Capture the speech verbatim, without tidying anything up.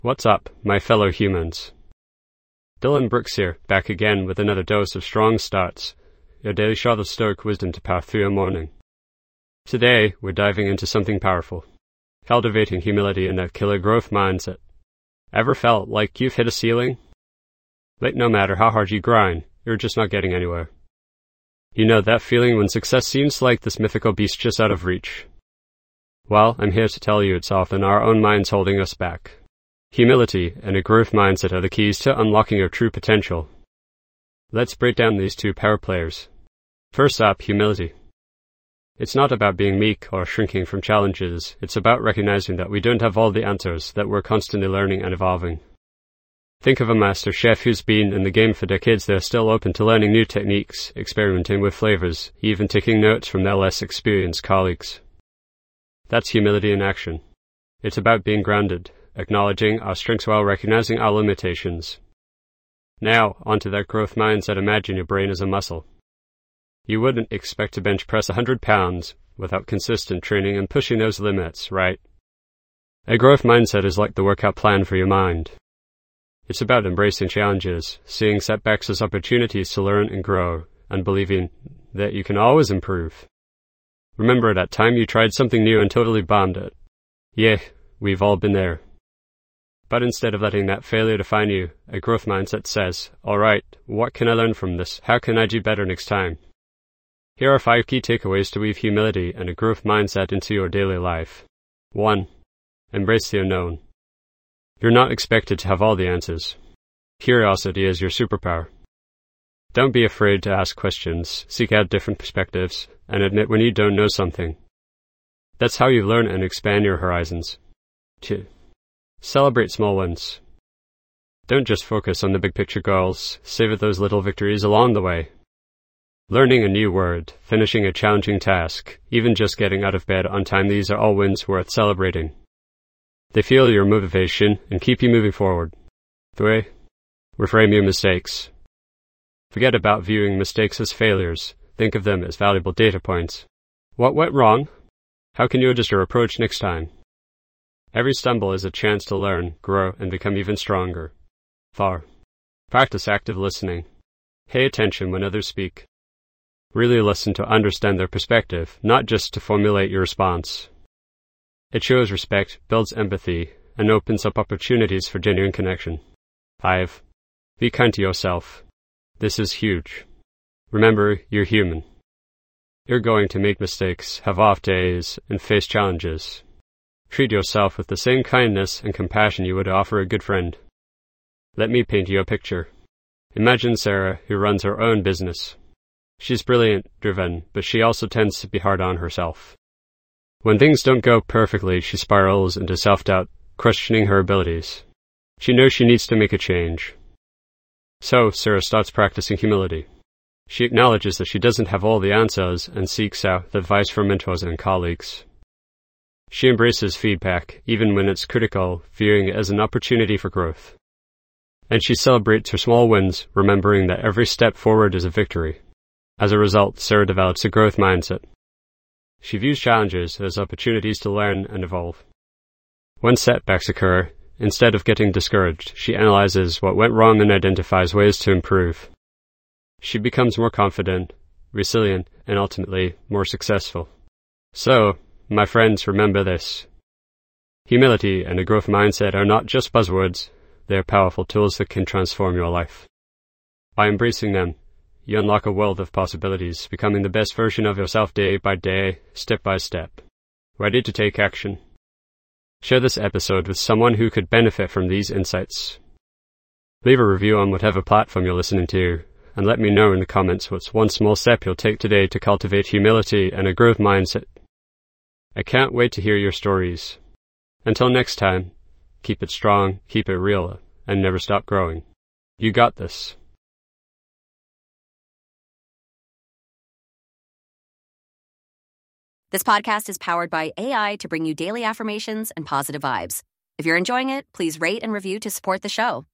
What's up, my fellow humans? Dylan Brooks here, back again with another dose of strong starts, your daily shot of stoic wisdom to power through your morning. Today, we're diving into something powerful, cultivating humility and that killer growth mindset. Ever felt like you've hit a ceiling? Like no matter how hard you grind, you're just not getting anywhere. You know that feeling when success seems like this mythical beast just out of reach? Well, I'm here to tell you it's often our own minds holding us back. Humility and a growth mindset are the keys to unlocking your true potential. Let's break down these two power players. First up, humility. It's not about being meek or shrinking from challenges. It's about recognizing that we don't have all the answers, that we're constantly learning and evolving. Think of a master chef who's been in the game for decades. They're still open to learning new techniques, experimenting with flavors, even taking notes from their less experienced colleagues. That's humility in action. It's about being grounded, acknowledging our strengths while recognizing our limitations. Now, onto that growth mindset. Imagine your brain as a muscle. You wouldn't expect to bench press one hundred pounds without consistent training and pushing those limits, right? A growth mindset is like the workout plan for your mind. It's about embracing challenges, seeing setbacks as opportunities to learn and grow, and believing that you can always improve. Remember that time you tried something new and totally bombed it? Yeah, we've all been there. But instead of letting that failure define you, a growth mindset says, alright, what can I learn from this? How can I do better next time? Here are five key takeaways to weave humility and a growth mindset into your daily life. one. Embrace the unknown. You're not expected to have all the answers. Curiosity is your superpower. Don't be afraid to ask questions, seek out different perspectives, and admit when you don't know something. That's how you learn and expand your horizons. two. Celebrate small wins. Don't just focus on the big picture goals, savor those little victories along the way. Learning a new word, finishing a challenging task, even just getting out of bed on time, these are all wins worth celebrating. They fuel your motivation and keep you moving forward. three. Reframe your mistakes. Forget about viewing mistakes as failures. Think of them as valuable data points. What went wrong? How can you adjust your approach next time? Every stumble is a chance to learn, grow, and become even stronger. four. Practice active listening. Pay attention when others speak. Really listen to understand their perspective, not just to formulate your response. It shows respect, builds empathy, and opens up opportunities for genuine connection. five. Be kind to yourself. This is huge. Remember, you're human. You're going to make mistakes, have off days, and face challenges. Treat yourself with the same kindness and compassion you would offer a good friend. Let me paint you a picture. Imagine Sarah, who runs her own business. She's brilliant, driven, but she also tends to be hard on herself. When things don't go perfectly, she spirals into self-doubt, questioning her abilities. She knows she needs to make a change. So, Sarah starts practicing humility. She acknowledges that she doesn't have all the answers and seeks out advice from mentors and colleagues. She embraces feedback, even when it's critical, viewing it as an opportunity for growth. And she celebrates her small wins, remembering that every step forward is a victory. As a result, Sarah develops a growth mindset. She views challenges as opportunities to learn and evolve. When setbacks occur, instead of getting discouraged, she analyzes what went wrong and identifies ways to improve. She becomes more confident, resilient, and ultimately more successful. So, my friends, remember this. Humility and a growth mindset are not just buzzwords, they are powerful tools that can transform your life. By embracing them, you unlock a world of possibilities, becoming the best version of yourself day by day, step by step. Ready to take action? Share this episode with someone who could benefit from these insights. Leave a review on whatever platform you're listening to, and let me know in the comments what's one small step you'll take today to cultivate humility and a growth mindset. I can't wait to hear your stories. Until next time, keep it strong, keep it real, and never stop growing. You got this. This podcast is powered by A I to bring you daily affirmations and positive vibes. If you're enjoying it, please rate and review to support the show.